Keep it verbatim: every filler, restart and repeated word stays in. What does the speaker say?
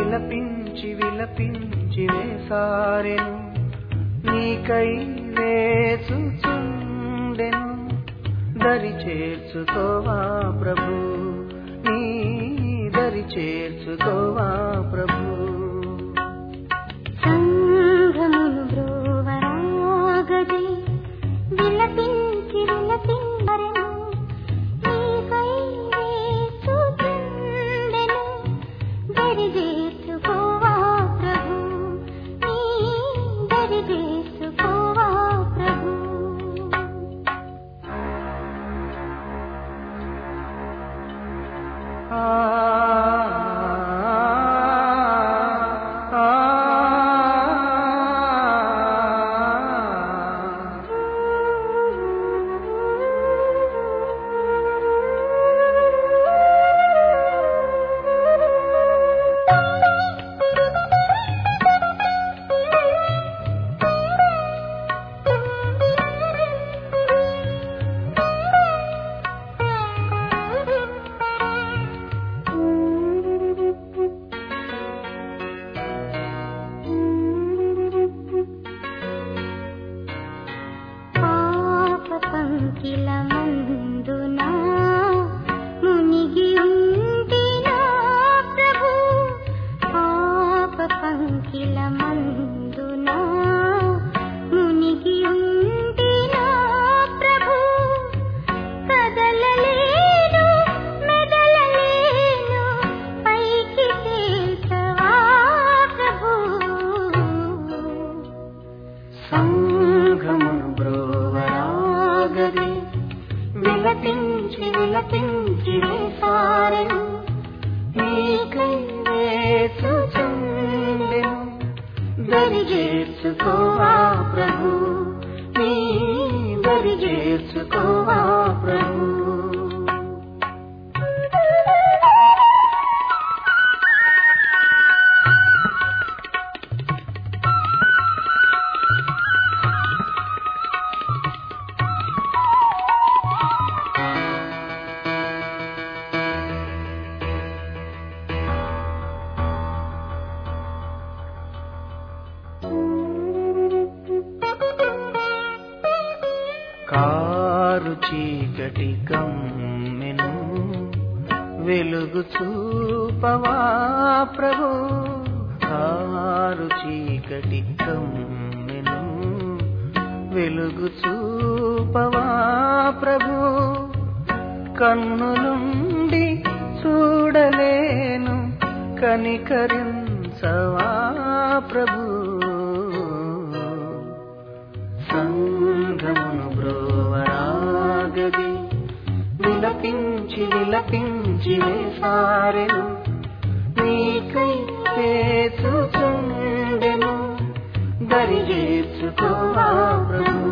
విలపించి విలపించి వేసారెను నీకై వేచుచుండెను దరి చేర్చుకోవా ప్రభు నీ దరి చేర్చుకోవా ప్రభు సంఘమును బ్రోవరాగది విలపించి విలపించెను నీకై వేచుచుండెను దరి చేర్చుకోవా ప్రభు నీ దరి చేర్చుకోవా ప్రభు ఆ పంకిలమందునా మునిగి ఉంటినా ప్రభు పాప పంకిలమందునా మునిగి ఉంటినా ప్రభు కదలలేను మెదలలేను పైకి తేల్చవా ప్రభు సంఘమును బ్రోవరాగది విలపించి విలపించి వేసారెను నీకై వేచుచుండెను దరి చేర్చుకోవా ప్రభు నీ దరి చేర్చుకోవా ప్రభు కారు చీకటి కమ్మెను వెలుగు చూపవా ప్రభు కారు చీకటి కమ్మెను వెలుగు చూపవా ప్రభు కన్నులుండి చూడలేను కనికరించవా ప్రభు సంఘమును బ్రోవరాగది విలపించి విలపించి వేసారెను నీకై వేచుచుండెను దరి చేర్చుకోవా ప్రభు